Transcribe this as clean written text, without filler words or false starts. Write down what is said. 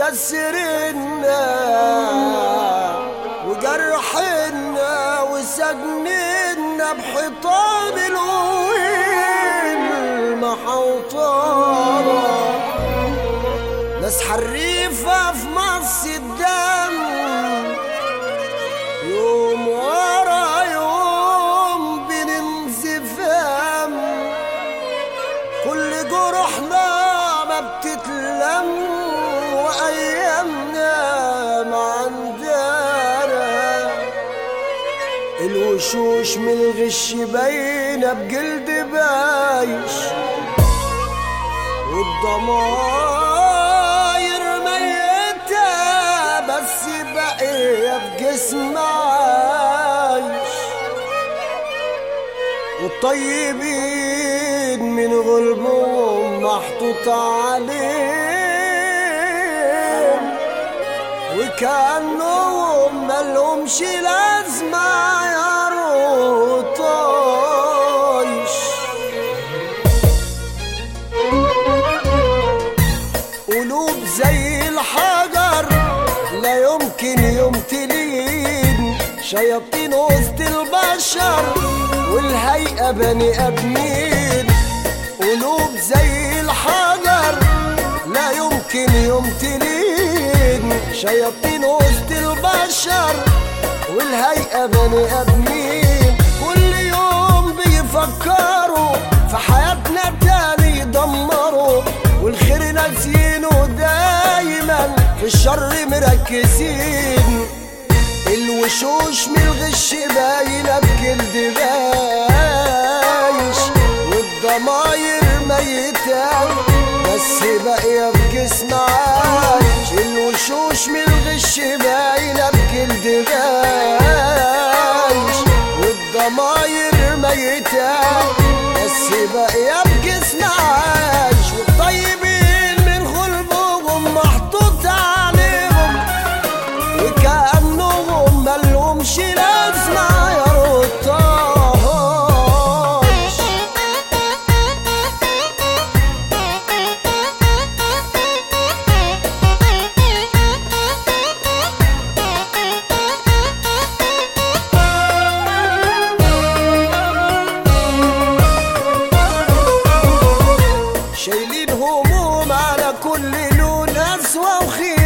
وكسرنا وجرحنا وسجننا بحيطان الويل محوطانا. ناس حريفة في مص الدم يوم ورا يوم بننزفام، كل جروحنا ما بتتلم وأيامنا ما عندنا. الوشوش من الغش باينة بجلد بايش، والضماير ميتة بس باقية بجسم عايش، والطيبين من غلبهم محطوط عليهم وكأنهم ملهمش لازمة يا رطايش. قلوب زي الحجر لا يمكن يوم تلين، شياطين وسط البشر والهيئة بني آدمين. قلوب زي الحجر لا يمكن يوم تلين، شياطين وسط البشر والهيئة بني آدمين. كل يوم بيفكروا في حياتنا تاني يدمروا، والخير ناسينه دايما في الشر مركزين. الوشوش من الغش باينة بجلد بايش، والضماير ميتة بس باقية بجسم عايش. الوشوش من الغش باينة بجلد بايش، والضماير ميتة بس باقية بجسم عايش. والطيبين من غلبهم محطوط عليهم وكأنهم ملهمش لازمة يا رطايش. شايلين هموم على كل لون أسوأ وخير،